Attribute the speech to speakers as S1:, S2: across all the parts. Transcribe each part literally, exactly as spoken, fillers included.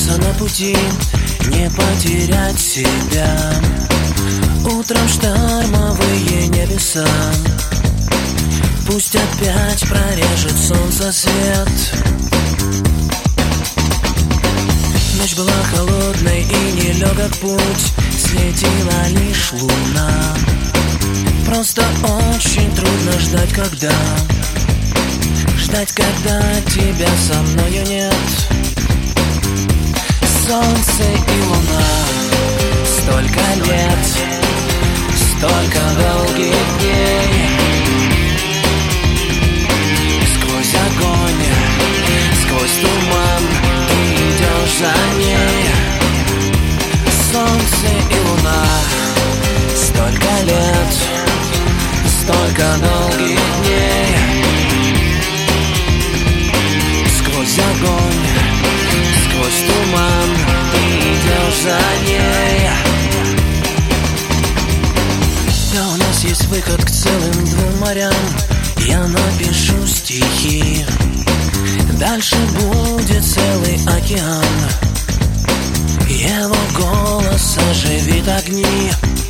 S1: задержаться на пути, не потерять себя. Утром штормовые небеса, пусть опять прорежет солнце свет. Ночь была холодной и нелегок путь, светила лишь луна. Просто очень трудно ждать, когда Ждать, когда тебя со мною нет. Солнце и луна, столько лет, столько долгих дней. Сквозь огонь, сквозь туман ты идешь за ней. Солнце и луна, столько лет, столько долгих дней. Сквозь огонь, сквозь туман ты идешь за ней. Да, у нас есть выход к целым двум морям. Я напишу стихи, дальше будет целый океан. Его голос оживит огни.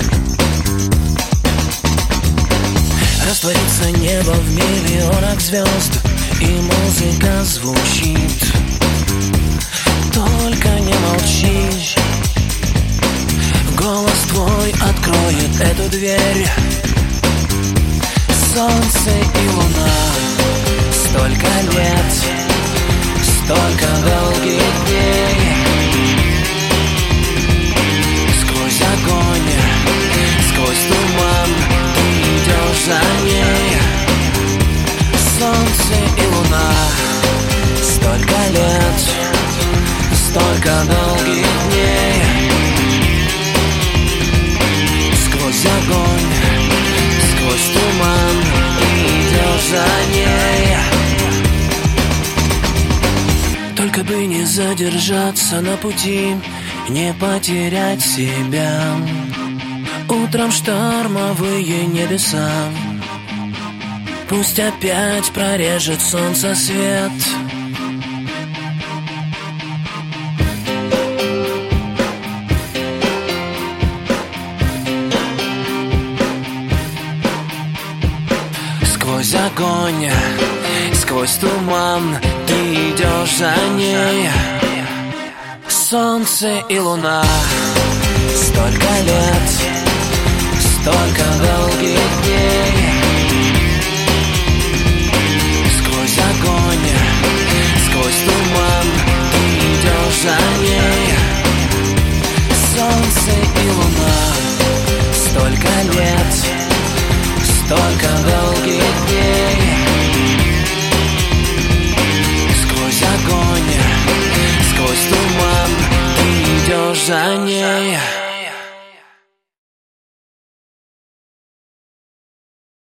S1: Растворится небо в миллионах звезд, и музыка звучит. Только не молчи, голос твой откроет эту дверь. Солнце и луна, столько лет, столько долгих дней. Сквозь огонь, сквозь туман ты идешь за ней. Солнце и луна, столько лет, столько долгих дней. Сквозь огонь, сквозь туман ты идешь за ней. Только бы не задержаться на пути, не потерять себя. Утром штормовые небеса, пусть опять прорежет солнце свет. Сквозь огонь, сквозь туман ты идешь за ней. Солнце и луна, столько лет, столько долгих дней. Сквозь огонь, сквозь туман ты идешь за ней. Солнце и луна, столько лет, столько долгих дней.